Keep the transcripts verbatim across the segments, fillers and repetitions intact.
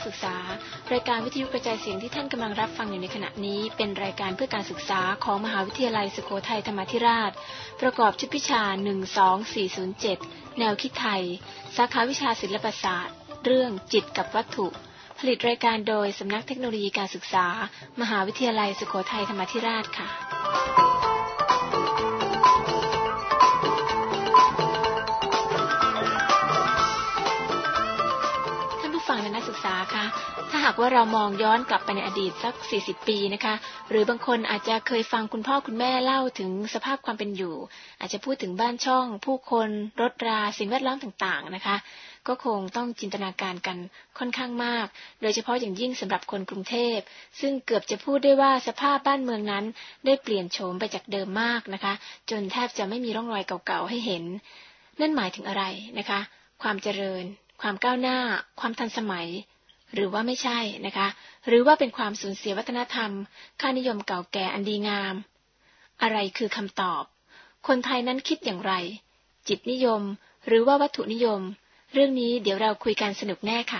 ศึกษารายการวิทยุกระจายเสียงที่ท่านกำลังรับฟังอยู่ในขณะนี้เป็นรายการเพื่อการศึกษาของมหาวิทยาลัยสุโขทัยธรรมาธิราชประกอบชุดวิชาหนึ่ง สอง สี่ ศูนย์ เจ็ดแนวคิดไทยสาขาวิชาศิลปศาสตร์เรื่องจิตกับวัตถุผลิตรายการโดยสำนักเทคโนโลยีการศึกษามหาวิทยาลัยสุโขทัยธรรมาธิราชค่ะฟังและนักศึกษาค่ะถ้าหากว่าเรามองย้อนกลับไปในอดีตสักสี่สิบปีนะคะหรือบางคนอาจจะเคยฟังคุณพ่อคุณแม่เล่าถึงสภาพความเป็นอยู่อาจจะพูดถึงบ้านช่องผู้คนรถราสิ่งแวดล้อมต่างๆนะคะก็คงต้องจินตนาการกันค่อนข้างมากโดยเฉพาะอย่างยิ่งสำหรับคนกรุงเทพซึ่งเกือบจะพูดได้ว่าสภาพบ้านเมืองนั้นได้เปลี่ยนโฉมไปจากเดิมมากนะคะจนแทบจะไม่มีร่องรอยเก่าๆให้เห็นนั่นหมายถึงอะไรนะคะความเจริญความก้าวหน้าความทันสมัยหรือว่าไม่ใช่นะคะหรือว่าเป็นความสูญเสียวัฒนธรรมค่านิยมเก่าแก่อันดีงามอะไรคือคำตอบคนไทยนั้นคิดอย่างไรจิตนิยมหรือว่าวัตถุนิยมเรื่องนี้เดี๋ยวเราคุยกันสนุกแน่ค่ะ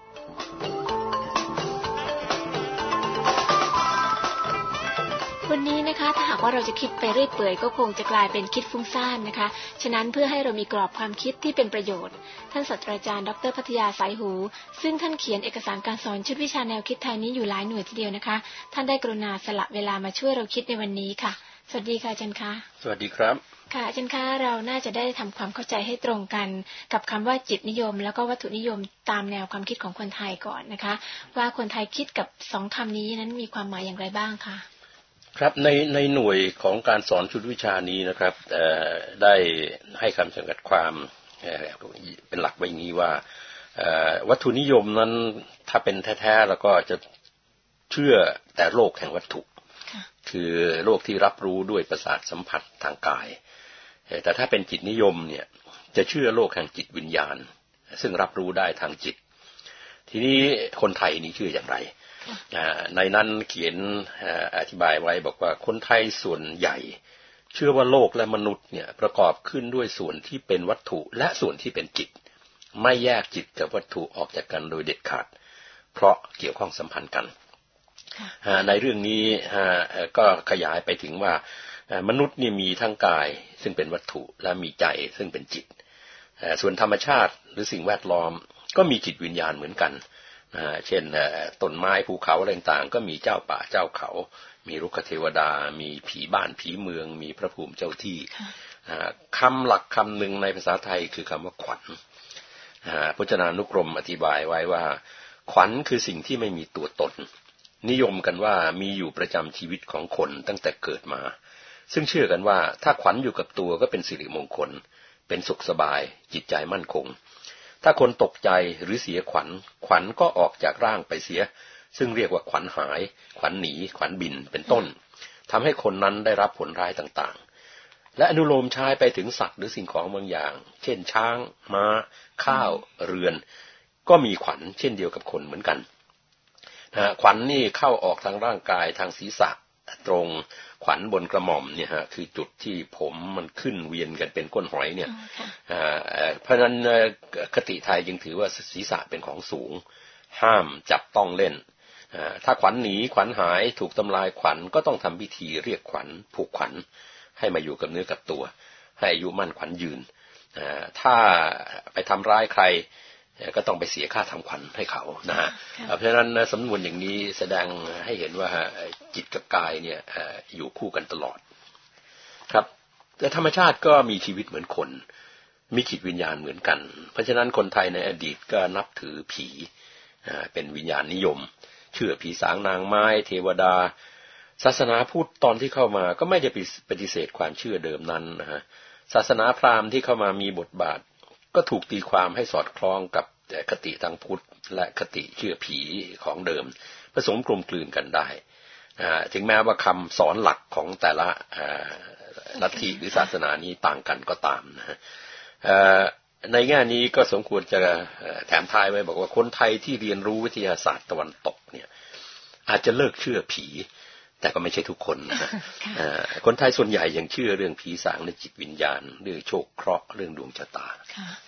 วันนี้นะคะถ้าหากว่าเราจะคิดไปเรื่อยเปื่อยก็คงจะกลายเป็นคิดฟุ้งซ่านนะคะฉะนั้นเพื่อให้เรามีกรอบความคิดที่เป็นประโยชน์ท่านศาสตราจารย์ดร.พัทยาสายหูซึ่งท่านเขียนเอกสารการสอนชุดวิชาแนวคิดไทยนี้อยู่หลายหน่วยทีเดียวนะคะท่านได้กรุณาสละเวลามาช่วยเราคิดในวันนี้ค่ะสวัสดีค่ะอาจารย์คะสวัสดีครับค่ะอาจารย์คะเราน่าจะได้ทำความเข้าใจให้ตรงกันกับคำว่าจิตนิยมแล้วก็วัตถุนิยมตามแนวความคิดของคนไทยก่อนนะคะว่าคนไทยคิดกับสองคำนี้นั้นมีความหมายอย่างไรบ้างคะครับในในหน่วยของการสอนชุดวิชานี้นะครับได้ให้คำจำกัดความเป็นหลักไว้อย่างนี้ว่าวัตถุนิยมนั้นถ้าเป็นแท้ๆแล้วก็จะเชื่อแต่โลกแห่งวัตถุคือโลกที่รับรู้ด้วยประสาทสัมผัสทางกายแต่ถ้าเป็นจิตนิยมเนี่ยจะเชื่อโลกแห่งจิตวิญญาณซึ่งรับรู้ได้ทางจิตทีนี้คนไทยนี่เชื่ออย่างไรในนั้นเขียนอธิบายไว้บอกว่าคนไทยส่วนใหญ่เชื่อว่าโลกและมนุษย์เนี่ยประกอบขึ้นด้วยส่วนที่เป็นวัตถุและส่วนที่เป็นจิตไม่แยกจิตกับวัตถุออกจากกันโดยเด็ดขาดเพราะเกี่ยวข้องสัมพันธ์กันในเรื่องนี้ก็ขยายไปถึงว่ามนุษย์นี่มีทั้งกายซึ่งเป็นวัตถุและมีใจซึ่งเป็นจิตส่วนธรรมชาติหรือสิ่งแวดล้อมก็มีจิตวิญญาณเหมือนกันเช่นต้นไม้ภูเขาอะไรต่างๆก็มีเจ้าป่าเจ้าเขามีรุกขเทวดามีผีบ้านผีเมืองมีพระภูมิเจ้าที่คำหลักคำหนึ่งในภาษาไทยคือคำว่าขวัญพจนานุกรมอธิบายไว้ว่าขวัญคือสิ่งที่ไม่มีตัวตนนิยมกันว่ามีอยู่ประจำชีวิตของคนตั้งแต่เกิดมาซึ่งเชื่อกันว่าถ้าขวัญอยู่กับตัวก็เป็นสิริมงคลเป็นสุขสบายจิตใจมั่นคงถ้าคนตกใจหรือเสียขวัญขวัญก็ออกจากร่างไปเสียซึ่งเรียกว่าขวัญหายขวัญหนีขวัญบินเป็นต้นทำให้คนนั้นได้รับผลร้ายต่างๆและอนุโลมใช้ไปถึงสัตว์หรือสิ่งของบางอย่างเช่นช้างม้าข้าวเรือนก็มีขวัญเช่นเดียวกับคนเหมือนกันขวัญนี่เข้าออกทางร่างกายทางศีรษะตรงขวัญบนกระหม่อมเนี่ยฮะคือจุดที่ผมมันขึ้นเวียนกันเป็นก้นหอยเนี่ยเพราะฉะนั้นคติไทยจึงถือว่าศีรษะเป็นของสูงห้ามจับต้องเล่นถ้าขวัญหนีขวัญหายถูกทำลายขวัญก็ต้องทำพิธีเรียกขวัญผูกขวัญให้มาอยู่กับเนื้อกับตัวให้อายุมั่นขวัญยืนถ้าไปทำร้ายใครก็ต้องไปเสียค่าทำขวัญให้เขานะฮะเพราะฉะนั้นสำนวนอย่างนี้แสดงให้เห็นว่าจิตกับกายเนี่ยอยู่คู่กันตลอดครับแต่ธรรมชาติก็มีชีวิตเหมือนคนมีจิตวิญญาณเหมือนกันเพราะฉะนั้นคนไทยในอดีตก็นับถือผีเป็นวิญญาณนิยมเชื่อผีสางนางไม้เทวดาศาสนาพุทธตอนที่เข้ามาก็ไม่ได้ปฏิเสธความเชื่อเดิมนั้นนะฮะศาสนาพราหมณ์ที่เข้ามามีบทบาทก็ถูกตีความให้สอดคล้องกับคติทางพุทธและคติเชื่อผีของเดิมผสมกลมกลืนกันได้ถึงแม้ว่าคำสอนหลักของแต่ละลัทธิหรือศาสนานี้ต่างกันก็ตามนะในแง่นี้ก็สมควรจะแถมท้ายไว้บอกว่าคนไทยที่เรียนรู้วิทยาศาสตร์ตะวันตกเนี่ยอาจจะเลิกเชื่อผีแต่ก็ไม่ใช่ทุกคนนะคนไทยส่วนใหญ่ยังเชื่อเรื่องผีสางและจิตวิญญาณเรื่องโชคเคราะห์เรื่องดวงชะตา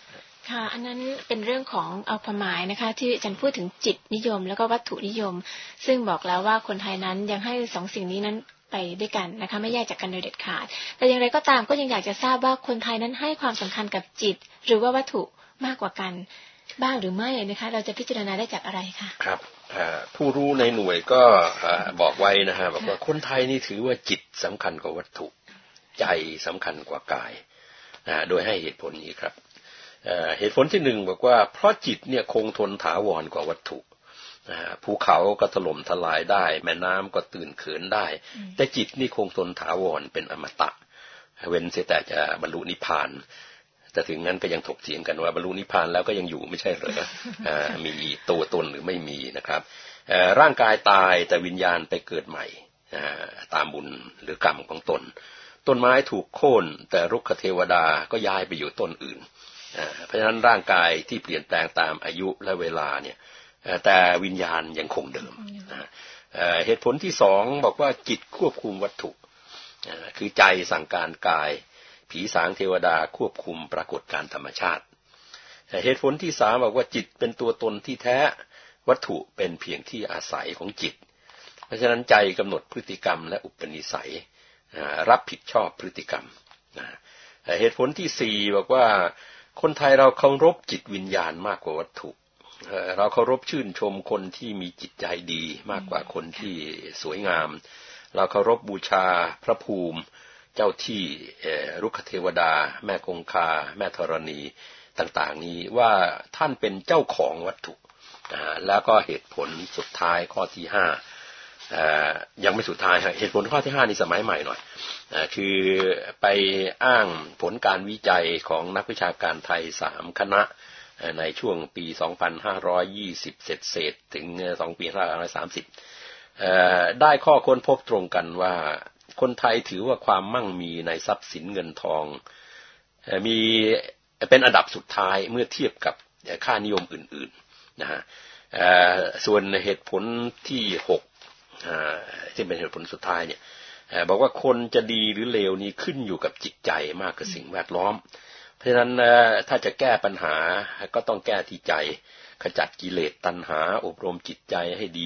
ค่ะอันนั้นเป็นเรื่องของเอาความหมายนะคะที่อาจารย์พูดถึงจิตนิยมแล้วก็วัตถุนิยมซึ่งบอกแล้วว่าคนไทยนั้นยังให้สองสิ่งนี้นั้นไปด้วยกันนะคะไม่แยกจากกันโดยเด็ดขาดแต่อย่างไรก็ตามก็ยังอยากจะทราบว่าคนไทยนั้นให้ความสำคัญกับจิตหรือว่าวัตถุมากกว่ากันบ้างหรือไม่นะคะเราจะพิจารณาได้จากอะไรคะครับผู้รู้ในหน่วยก็บอกไว้นะฮะบอกว่าคนไทยนี่ถือว่าจิตสำคัญกว่าวัตถุใจสำคัญกว่ากายโดยให้เหตุผลนี้ครับเหตุผลที่หนึ่งบอกว่าเพราะจิตเนี่ยคงทนถาวรกว่าวัตถุภูเขาก็ถล่มทลายได้แม่น้ำก็ตื่นเขินได้แต่จิตนี่คงทนถาวรเป็นอมตะเว้นเสียแต่จะบรรลุนิพพานแต่ถึงนั้นก็ยังถกเถียงกันว่าบรรลุนิพพานแล้วก็ยังอยู่ไม่ใช่เหรอมีตัวตนหรือไม่มีนะครับร่างกายตายแต่วิญญาณไปเกิดใหม่ตามบุญหรือกรรมของตนต้นไม้ถูกโค่นแต่รุกขเทวดาก็ย้ายไปอยู่ต้นอื่นเพราะฉะนั้นร่างกายที่เปลี่ยนแปลงตามอายุและเวลาเนี่ยแต่วิญญาณยังคงเดิมเหตุผลที่สองบอกว่าจิตควบคุมวัตถุคือใจสั่งการกายผีสางเทวดาควบคุมปรากฏการธรรมชาติเหตุผลที่สามบอกว่าจิตเป็นตัวตนที่แท้วัตถุเป็นเพียงที่อาศัยของจิตเพราะฉะนั้นใจกำหนดพฤติกรรมและอุปนิสัยรับผิดชอบพฤติกรรมเหตุผลที่สี่บอกว่าคนไทยเราเคารพจิตวิญญาณมากกว่าวัตถุเราเคารพชื่นชมคนที่มีจิตใจดีมากกว่าคนที่สวยงามเราเคารพบูชาพระภูมิเจ้าที่รุกขเทวดาแม่คงคาแม่ธรณีต่างๆนี้ว่าท่านเป็นเจ้าของวัตถุแล้วก็เหตุผลสุดท้ายข้อที่ห้ายังไม่สุดท้ายเหตุผลข้อที่ห้านี่สมัยใหม่หน่อยคือไปอ้างผลการวิจัยของนักวิชาการไทยสามคณะในช่วงปีสองพันห้าร้อยยี่สิบเศษๆถึงสองปีห้าร้อยสามสิบได้ข้อค้นพบตรงกันว่าคนไทยถือว่าความมั่งมีในทรัพย์สินเงินทองมีเป็นอันดับสุดท้ายเมื่อเทียบกับค่านิยมอื่นๆนะฮะส่วนเหตุผลที่หกที่เป็นเหตุผลสุดท้ายเนี่ยบอกว่าคนจะดีหรือเลวนี้ขึ้นอยู่กับจิตใจมากกว่าสิ่งแวดล้อมเพราะฉะนั้นถ้าจะแก้ปัญหาก็ต้องแก้ที่ใจขจัดกิเลสตัณหาอบรมจิตใจให้ดี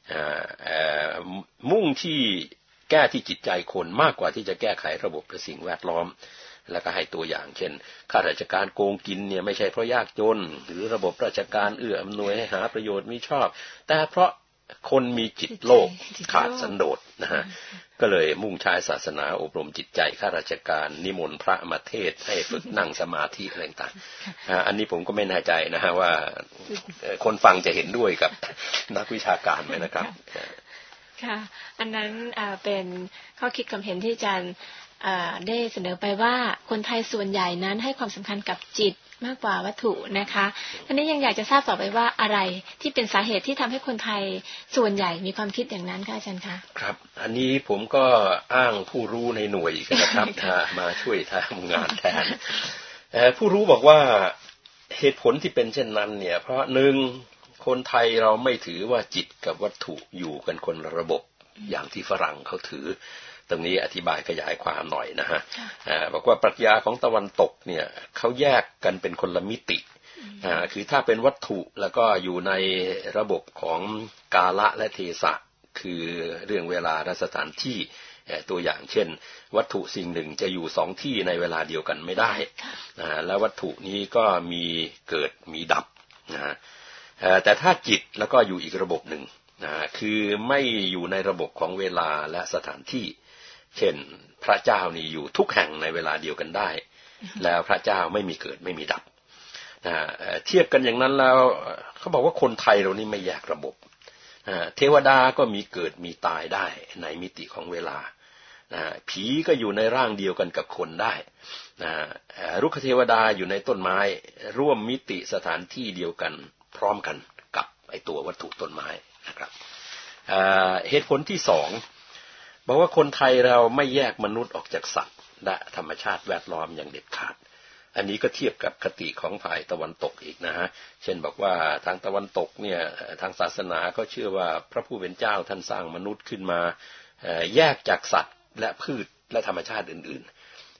มุ่งที่แก้ที่จิตใจคนมากกว่าที่จะแก้ไขระบบและสิ่งแวดล้อมแล้วก็ให้ตัวอย่างเช่นข้าราชการโกงกินเนี่ยไม่ใช่เพราะยากจนหรือระบบราชการเอื้ออำนวยให้หาประโยชน์มิชอบแต่เพราะคนมีจิตโลภขาดสันโดษนะฮะก็เลยมุ่งใช้ศาสนาอบรมจิตใจข้าราชการนิมนต์พระมาเทศให้ฝึกนั่งสมาธิอะไรต่างๆอันนี้ผมก็ไม่แน่ใจนะฮะว่าคนฟังจะเห็นด้วยกับนักวิชาการไหมนะครับค่ะอันนั้นเป็นข้อคิดความเห็นที่อาจารย์ได้เสนอไปว่าคนไทยส่วนใหญ่นั้นให้ความสำคัญกับจิตมากกว่าวัตถุนะคะทีนี้ยังอยากจะทราบต่อไปว่าอะไรที่เป็นสาเหตุที่ทำให้คนไทยส่วนใหญ่มีความคิดอย่างนั้นคะอาจารย์คะครับอันนี้ผมก็อ้างผู้รู้ในหน่วยนะครับ มาช่วยทำงานแทนผู้รู้บอกว่าเหตุผลที่เป็นเช่นนั้นเนี่ยเพราะหนึ่งคนไทยเราไม่ถือว่าจิตกับวัตถุอยู่กันคนละระบบอย่างที่ฝรั่งเขาถือตรงนี้อธิบายขยายความหน่อยนะฮะบอกว่าปรัชญาของตะวันตกเนี่ยเขาแยกกันเป็นคนละมิติคือถ้าเป็นวัตถุแล้วก็อยู่ในระบบของกาลและเทศะคือเรื่องเวลาและสถานที่ตัวอย่างเช่นวัตถุสิ่งหนึ่งจะอยู่สองที่ในเวลาเดียวกันไม่ได้แล้ววัตถุนี้ก็มีเกิดมีดับนะแต่ถ้าจิตแล้วก็อยู่อีกระบบหนึ่งนะคือไม่อยู่ในระบบของเวลาและสถานที่เช่นพระเจ้านี่อยู่ทุกแห่งในเวลาเดียวกันได้แล้วพระเจ้าไม่มีเกิดไม่มีดับนะเทียบกันอย่างนั้นแล้วเขาบอกว่าคนไทยเรานี่ไม่แยกระบบเทวดาก็มีเกิดมีตายได้ในมิติของเวลานะผีก็อยู่ในร่างเดียวกันกับคนได้นะรุกขเทวดาอยู่ในต้นไม้ร่วมมิติสถานที่เดียวกันพร้อมกันกับไอตัววัตถุต้นไม้นะครับเหตุผลที่สองบอกว่าคนไทยเราไม่แยกมนุษย์ออกจากสัตว์และธรรมชาติแวดล้อมอย่างเด็ดขาดอันนี้ก็เทียบกับคติของฝ่ายตะวันตกอีกนะฮะเช่นบอกว่าทางตะวันตกเนี่ยทางศาสนาก็เชื่อว่าพระผู้เป็นเจ้าท่านสร้างมนุษย์ขึ้นมาแยกจากสัตว์และพืชและธรรมชาติอื่นๆ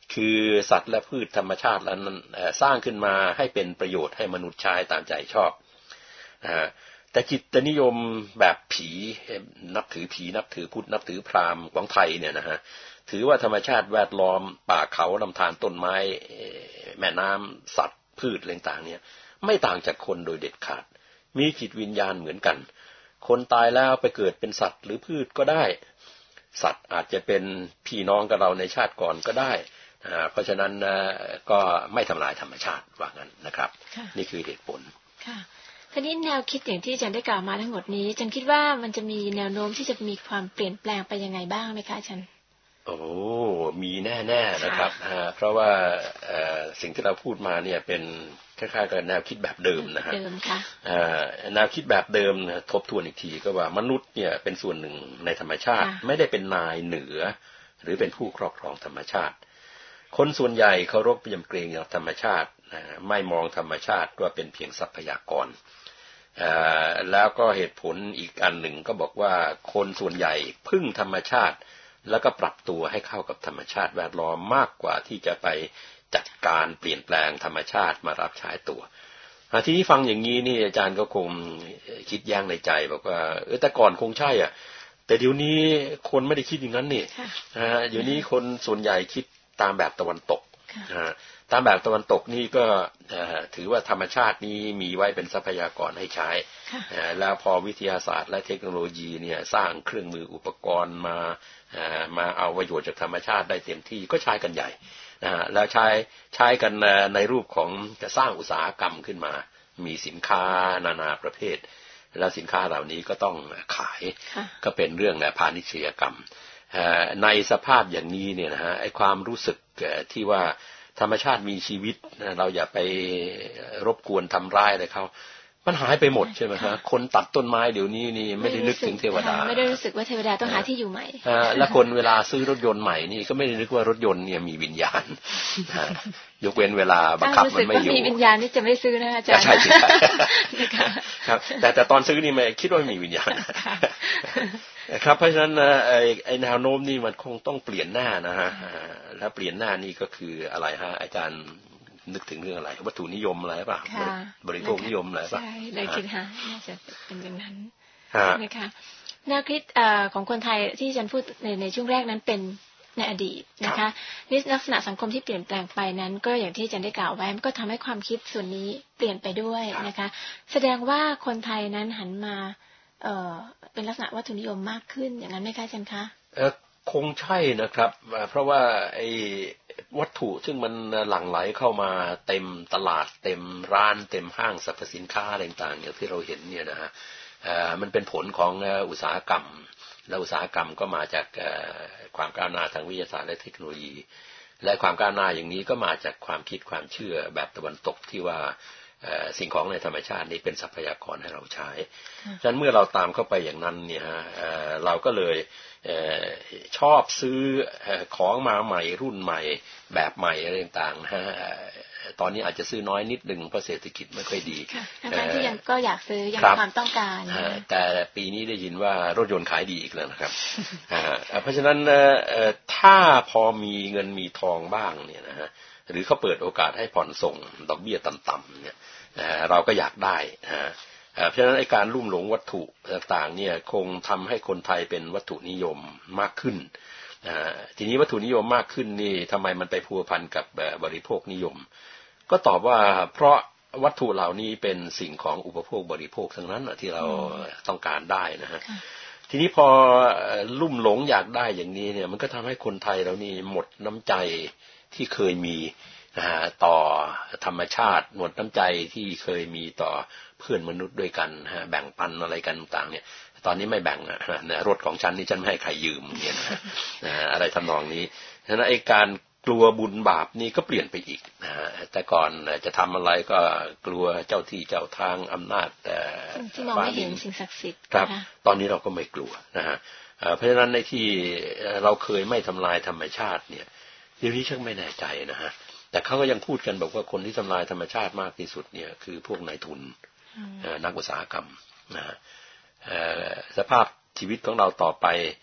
คือสัตว์และพืชธรรมชาตินั้นสร้างขึ้นมาให้เป็นประโยชน์ให้มนุษย์ใช้ตามใจชอบแต่จิตนิยมแบบผีนับถือผีนับถือพุทธนับถือพราหมณ์ของไทยเนี่ยนะฮะถือว่าธรรมชาติแวดล้อมป่าเขาลำธารต้นไม้แม่น้ำสัตว์พืชต่างๆเนี่ยไม่ต่างจากคนโดยเด็ดขาดมีจิตวิญญาณเหมือนกันคนตายแล้วไปเกิดเป็นสัตว์หรือพืชก็ได้สัตว์อาจจะเป็นพี่น้องกับเราในชาติก่อนก็ได้เพราะฉะนั้นก็ไม่ทำลายธรรมชาติว่างั้นนะครับนี่คือเหตุผลค่ะทีนี้แนวคิดอย่างที่อาจารย์ได้กล่าวมาทั้งหมดนี้อาจารย์คิดว่ามันจะมีแนวโน้มที่จะมีความเปลี่ยนแปลงไปยังไงบ้างไหมคะอาจารย์โอ้มีแน่ๆนะครับเพราะว่าสิ่งที่เราพูดมาเนี่ยเป็นคล้ายๆกับแนวคิดแบบเดิมนะฮะเดิมค่ะแนวคิดแบบเดิมทบทวนอีกทีก็ว่ามนุษย์เนี่ยเป็นส่วนหนึ่งในธรรมชาติไม่ได้เป็นนายเหนือหรือเป็นผู้ครอบครองธรรมชาติคนส่วนใหญ่เคารพยำเกรงต่อธรรมชาติไม่มองธรรมชาติว่าเป็นเพียงทรัพยากรแล้วก็เหตุผลอีกอันหนึ่งก็บอกว่าคนส่วนใหญ่พึ่งธรรมชาติแล้วก็ปรับตัวให้เข้ากับธรรมชาติแวดล้อมมากกว่าที่จะไปจัดการเปลี่ยนแปลงธรรมชาติมารับใช้ตัวทีนี้ฟังอย่างนี้นี่อาจารย์ก็คงคิดแย้งในใจบอกว่าเออแต่ก่อนคงใช่อ่ะแต่เดี๋ยวนี้คนไม่ได้คิดอย่างนั้นนี่เดี๋ยวนี้คนส่วนใหญ่คิดตามแบบตะวันตกตามแบบตะวันตกนี่ก็ถือว่าธรรมชาตินี้มีไว้เป็นทรัพยากรให้ใช้แล้วพอวิทยาศาสตร์และเทคโนโลยีเนี่ยสร้างเครื่องมืออุปกรณ์มามาเอาประโยชน์จากธรรมชาติได้เต็มที่ก็ใช้กันใหญ่แล้วใช้ใช้กันในรูปของจะสร้างอุตสาหกรรมขึ้นมามีสินค้านานาประเภทแล้วสินค้าเหล่านี้ก็ต้องขายก็เป็นเรื่องพาณิชยกรรมในสภาพอย่างนี้เนี่ยนะฮะไอ้ความรู้สึกที่ว่าธรรมชาติมีชีวิตเราอย่าไปรบกวนทำร้ายอะไรเขามันหายไปหมดใช่ไหมฮะคนตัดต้นไม้เดี๋ยวนี้นี่ไม่ได้นึกถึงเทวดาไม่ได้รู้สึกว่าเทวดาต้องหาที่อยู่ใหม่และคนเวลาซื้อรถยนต์ใหม่นี่ก็ไม่ได้นึกว่ารถยนต์เนี่ยมีวิญญาณยกเว้นเวลาบังคับมันไม่อยู่มีวิญญาณนี่จะไม่ซื้อนะอาจารย์ใช่ใช่ครับแต่แต่ตอนซื้อนี่ไม่คิดว่ามีวิญญาณครับเพราะฉะนั้นไอ้ไอ้แนวโน้มนี่มันคงต้องเปลี่ยนหน้านะฮะแล้วเปลี่ยนหน้านี่ก็คืออะไรฮะอาจารย์นึกถึงเรื่องอะไรวัตถุนิยมอะไรป่ะบริโภคนิยมอะไรป่ะใช่เลยคิดฮะน่าจะเป็นอย่างนั้นนะคะแนวคิดของคนไทยที่อาจารย์พูดในในช่วงแรกนั้นเป็นในอดีตนะคะนี่ลักษณะสังคมที่เปลี่ยนแปลงไปนั้นก็อย่างที่อาจารย์ได้กล่าวไว้มันก็ทำให้ความคิดส่วนนี้เปลี่ยนไปด้วยนะคะแสดงว่าคนไทยนั้นหันมาเอ่อเป็นลักษณะวัตถุนิยมมากขึ้นอย่างนั้นไหมคะอาจารย์คะเออคงใช่นะครับเพราะว่าไอ้วัตถุซึ่งมันหลั่งไหลเข้ามาเต็มตลาดเต็มร้านเต็มห้างสรรพสินค้าอะไรต่างๆอย่างที่เราเห็นเนี่ยนะฮะมันเป็นผลของอุตสาหกรรมและอุตสาหกรรมก็มาจากความก้าวหน้าทางวิทยาศาสตร์และเทคโนโลยีและความก้าวหน้าอย่างนี้ก็มาจากความคิดความเชื่อแบบตะวันตกที่ว่าสิ่งของในธรรมชาตินี้เป็นทรัพยากรให้เราใช้ฉะนั้นเมื่อเราตามเข้าไปอย่างนั้นเนี่ยฮะเราก็เลยชอบซื้อของมาใหม่รุ่นใหม่แบบใหม่อะไรต่างๆนะฮะตอนนี้อาจจะซื้อน้อยนิดหนึ่งเพราะเศรษฐกิจไม่ค่อยดีทั้งที่ยังก็อยากซื้อยังมีความต้องการแต่ปีนี้ได้ยินว่ารถยนต์ขายดีอีกแล้วนะครับเพราะฉะนั้นถ้าพอมีเงินมีทองบ้างเนี่ยนะฮะหรือเขาเปิดโอกาสให้ผ่อนส่งดอกเบี้ยต่ำๆเนี่ยเราก็อยากได้เพราะฉะนั้นไอ้การลุ่มหลงวัตถุต่างๆเนี่ยคงทำให้คนไทยเป็นวัตถุนิยมมากขึ้นทีนี้วัตถุนิยมมากขึ้นนี่ทำไมมันไปพัวพันกับบริโภคนิยมก็ตอบว่าเพราะวัตถุเหล่านี้เป็นสิ่งของอุปโภคบริโภคทั้งนั้นที่เราต้องการได้นะฮะทีนี้พอลุ่มหลงอยากได้อย่างนี้เนี่ยมันก็ทำให้คนไทยเรานี่หมดน้ำใจที่เคยมีต่อธรรมชาติหมดน้ำใจที่เคยมีต่อเพื่อนมนุษย์ด้วยกันแบ่งปันอะไรกันต่างๆเนี่ยตอนนี้ไม่แบ่งนะรถของฉันนี่ฉันไม่ให้ใครยืมเนี่ยนะอะไรทำนองนี้ฉะนั้นไอ้การกลัวบุญบาปนี่ก็เปลี่ยนไปอีกนะแต่ก่อนจะทำอะไรก็กลัวเจ้าที่เจ้าทางอำนาจแต่ที่มองไม่เห็นสิ่งศักดิ์สิทธิ์ครับตอนนี้เราก็ไม่กลัวนะฮะเพราะฉะนั้นในที่เราเคยไม่ทำลายธรรมชาติเนี่ยเดี๋ยวนี้ชักไม่แน่ใจนะฮะแต่เขาก็ยังพูดกันบอกว่าคนที่ทำลายธรรมชาติมากที่สุดเนี่ยคือพวกนายทุนนักอุตสาหกรรมนะฮะสภาพชีวิตของเราต่อไป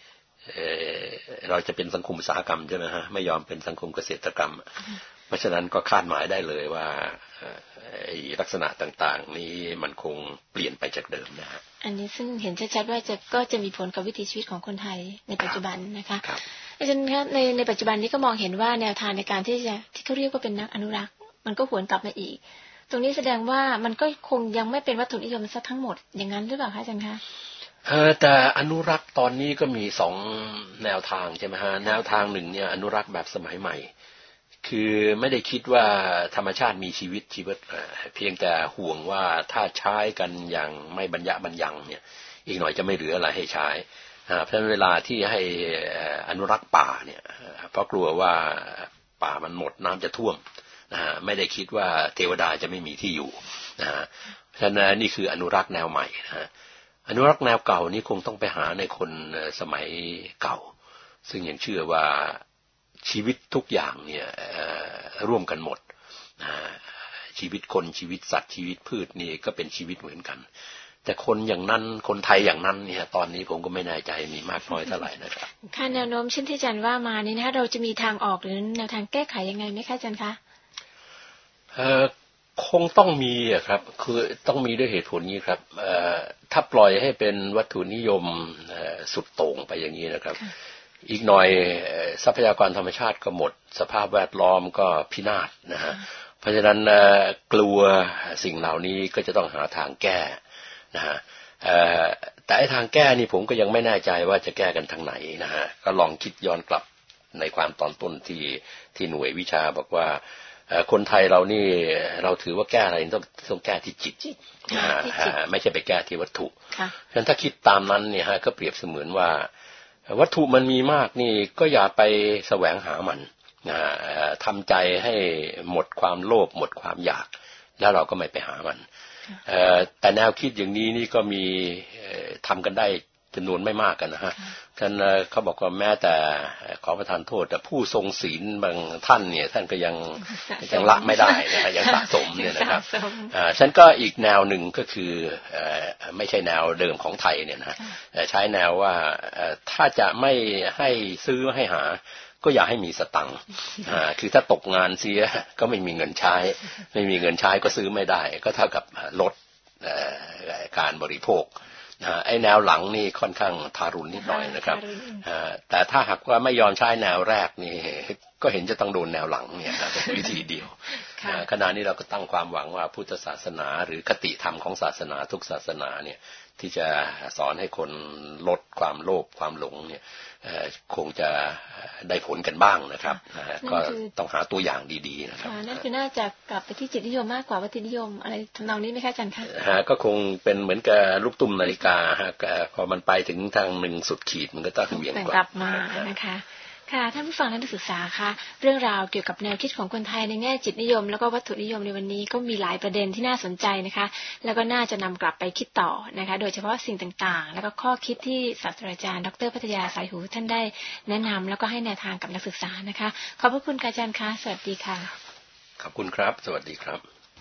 เราจะเป็นสังคมอุตสาหกรรมใช่ไหมฮะไม่ยอมเป็นสังคมเกษตรกรรมเพราะฉะนั้นก็คาดหมายได้เลยว่าลักษณะต่างๆนี้มันคงเปลี่ยนไปจากเดิมนะฮะอันนี้ซึ่งเห็นชัดๆว่าจะก็จะมีผลกับวิถีชีวิตของคนไทยในปัจจุบันนะคะอาจารย์ครับในในปัจจุบันนี้ก็มองเห็นว่าแนวทางในการที่จะที่เขาเรียกว่าเป็นนักอนุรักษ์มันก็หวนกลับมาอีกตรงนี้แสดงว่ามันก็คงยังไม่เป็นวัตถุนิยมซะทั้งหมดอย่างนั้นหรือเปล่าคะอาจารย์คะเออแต่อนุรักษ์ตอนนี้ก็มีสองแนวทางใช่ไหมฮะแนวทางหนึ่งเนี่ยอนุรักษ์แบบสมัยใหม่คือไม่ได้คิดว่าธรรมชาติมีชีวิตชีวิตเพียงแต่ห่วงว่าถ้าใช้กันอย่างไม่บรรยะบรรยังเนี่ยอีกหน่อยจะไม่เหลืออะไรให้ใช้เพราะฉะนั้นเวลาที่ให้อนุรักษ์ป่าเนี่ยเพราะกลัวว่าป่ามันหมดน้ำจะท่วมนะฮะไม่ได้คิดว่าเทวดาจะไม่มีที่อยู่นะฮะเพราะฉะนั้นนี่คืออนุรักษ์แนวใหม่นะฮะอนุรักษ์แนวเก่านี่คงต้องไปหาในคนสมัยเก่าซึ่งยังเชื่อว่าชีวิตทุกอย่างเนี่ยร่วมกันหมดชีวิตคนชีวิตสัตว์ชีวิตพืชนี่ก็เป็นชีวิตเหมือนกันแต่คนอย่างนั้นคนไทยอย่างนั้นเนี่ยตอนนี้ผมก็ไม่แน่ใจมีมากน้อยเท่าไหร่นะครับค่ะแนวโน้มเช่นที่อาจารย์ว่ามานี่นะคะเราจะมีทางออกหรือแนวทางแก้ไขยังไงไหมคะอาจารย์คะเอ่อคงต้องมีอะครับคือต้องมีด้วยเหตุผลนี้ครับเอ่อถ้าปล่อยให้เป็นวัตถุนิยมสุดโต่งไปอย่างนี้นะครับอีกหน่อยทรัพยากรธรรมชาติก็หมดสภาพแวดล้อมก็พินาศนะฮะเพราะฉะนั้นกลัวสิ่งเหล่านี้ก็จะต้องหาทางแก้นะฮะแต่ไอ้ทางแก้นี่ผมก็ยังไม่แน่ใจว่าจะแก้กันทางไหนนะฮะก็ลองคิดย้อนกลับในความตอนต้นที่ที่หน่วยวิชาบอกว่าคนไทยเรานี่เราถือว่าแก้อะไรต้องต้องแก้ที่จิตไม่ใช่ไปแก้ที่วัตถุฉะนั้นถ้าคิดตามนั้นเนี่ยฮะก็เปรียบเสมือนว่าวัตถุมันมีมากนี่ก็อย่าไปแสวงหามันทำใจให้หมดความโลภหมดความอยากแล้วเราก็ไม่ไปหามันแต่แนวคิดอย่างนี้นี่ก็มีทำกันได้จำนวนไม่มากกันนะฮะท่านเขาบอกว่าแม้แต่ขอประทานโทษแต่ผู้ทรงศีลบางท่านเนี่ยท่านก็ยังยังละไม่ได้นะยังสะสมเนี่ยนะครับฉันก็อีกแนวหนึ่งก็คือไม่ใช่แนวเดิมของไทยเนี่ยนะใช้แนวว่าถ้าจะไม่ให้ซื้อให้หาก็อย่าให้มีสตังค์คือถ้าตกงานเสียก็ไม่มีเงินใช้ไม่มีเงินใช้ก็ซื้อไม่ได้ก็เท่ากับลดการบริโภคไอ้แนวหลังนี่ค่อนข้างทารุณนิดหน่อยนะครับแต่ถ้าหากว่าไม่ยอมใช้แนวแรกนี่ก็เห็นจะต้องโดนแนวหลังเนี่ยเป็นวิธีเดียวขณะนี้เราก็ตั้งความหวังว่าพุทธศาสนาหรือคติธรรมของศาสนาทุกศาสนาเนี่ยที่จะสอนให้คนลดความโลภความหลงเนี่ยคงจะได้ผลกันบ้างนะครับก็ต้องหาตัวอย่างดีๆนะครับนั่นคือน่าจะกลับไปที่จิตนิยมมากกว่าวัตถุนิยมอะไรทำนองนี้ไหมคะอาจารย์คะก็คงเป็นเหมือนกับลูกตุ้มนาฬิกาฮะพอมันไปถึงทางหนึ่งสุดขีดมันก็ต้องเหวี่ยงกลับมานะคะค่ะท่านผู้ฟังและนักศึกษาคะเรื่องราวเกี่ยวกับแนวคิดของคนไทยในแง่จิตนิยมแล้วก็วัตถุนิยมในวันนี้ก็มีหลายประเด็นที่น่าสนใจนะคะแล้วก็น่าจะนำกลับไปคิดต่อนะคะโดยเฉพาะสิ่งต่างๆแล้วก็ข้อคิดที่ศาสตราจารย์ดร.พัทยาสายหูท่านได้แนะนำแล้วก็ให้แนวทางกับนักศึกษานะคะขอบพระคุณอาจารย์คะสวัสดีค่ะขอบคุณครับสวัสดีครับ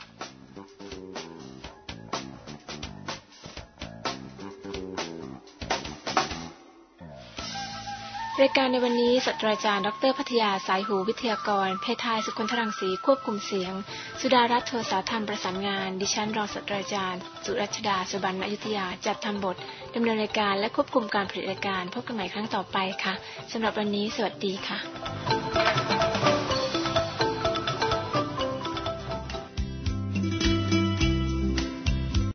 รายการในวันนี้ศาสตราจารย์ดร.พัทยาสายหูวิทยากรเพทายสุคนธรังสีควบคุมเสียงสุดารัตน์โทสาธรรมประสานงานดิฉันรองศาสตราจารย์สุรัชดาสุบรรณอยุธยาจัดทำบทดำเนินรายการและควบคุมการผลิตรายการพบกันใหม่ครั้งต่อไปค่ะสำหรับวันนี้สวัสดีค่ะ